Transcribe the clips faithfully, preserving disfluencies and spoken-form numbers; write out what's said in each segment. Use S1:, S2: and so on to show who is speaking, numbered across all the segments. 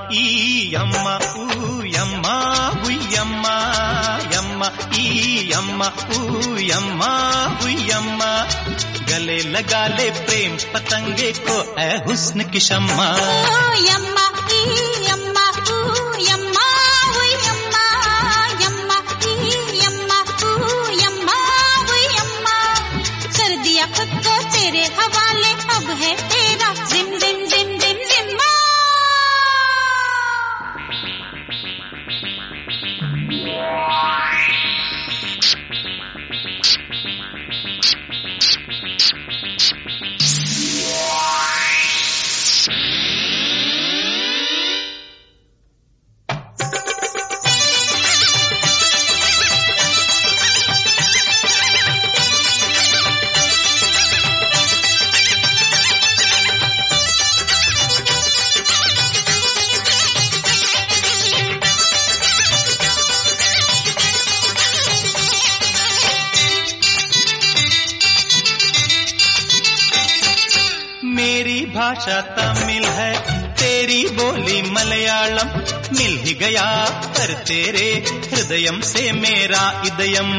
S1: ఈ యమ్మ ఊ యమ్మ ఉయ్యమ్మ యమ్మ ఈ యమ్మ ఊ యమ్మ ఉయ్యమ్మ गले लगा ले प्रेम पतंगे को ऐ हुस्न की शम्मा
S2: यम्मा ई यम्मा ऊ यम्मा वो यम्मा यम्मा ई यम्मा ऊ यम्मा वो यम्मा कर दिया खुद को तेरे हवाले अब है तेरा जिम जिम जिम जिम जिम्मा
S1: मेरी भाषा तमिल है तेरी बोली मलयालम मिल ही गया पर तेरे हृदयम से मेरा इदयम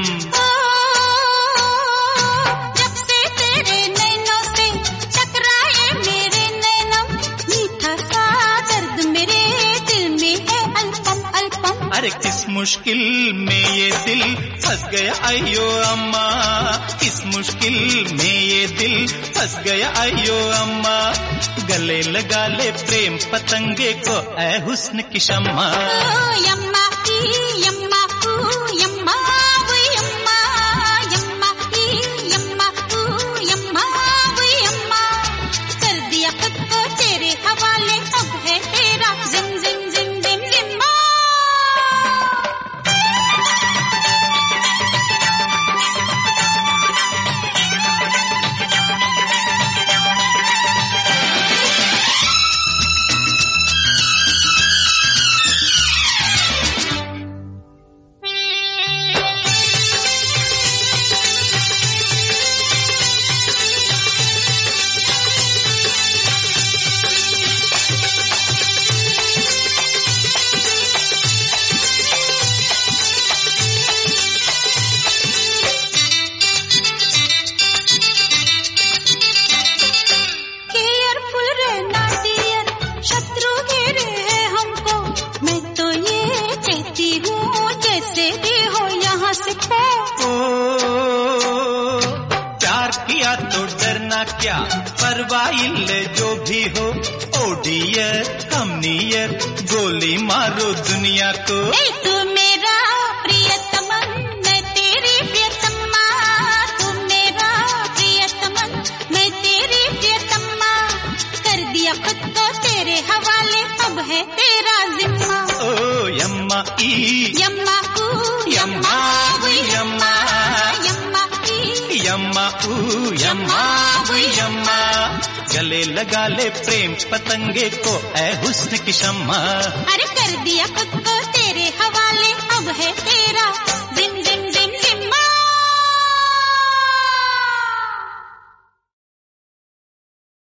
S2: जब से तेरे नैनों से टकराए मेरे नैनम मीठा सा दर्द मेरे दिल में है अल्पम अल्पम
S1: अरे किस मुश्किल में ये दिल फंस गया अयो अम्मा किस मुश्किल में ये दिल फंस गया अयो अम्मा गले लगा ले प्रेम पतंगे को ऐ हुस्न की शम्मा
S2: यम्मा ई यम्मा ऊ यम्मा वो यम्मा यम्मा ई यम्मा ऊ यम्मा वो यम्मा कर दिया खुद को तेरे हवाले अब है तेरा जिम जिम जिम जिम जिम्मा
S1: तो डरना क्या परवाइल जो भी हो ओ डियर कम नियर गोली मारो दुनिया को
S2: ए तू मेरा प्रियतमन मैं तेरी प्रियतमा तू मेरा प्रियतमन मैं तेरी प्रियतमा कर दिया खुद को तेरे हवाले अब है तेरा जिम्मा
S1: ओ यम्मा ई
S2: यम्मा ऊ
S1: यम्मा वो यम्मा
S2: यम्मा ई
S1: यम्मा ऊ यम्मा वो यम्मा गले लगा ले प्रेम पतंगे को ऐ हुस्न की शम्मा
S2: अरे कर दिया खुद को तेरे हवाले अब है तेरा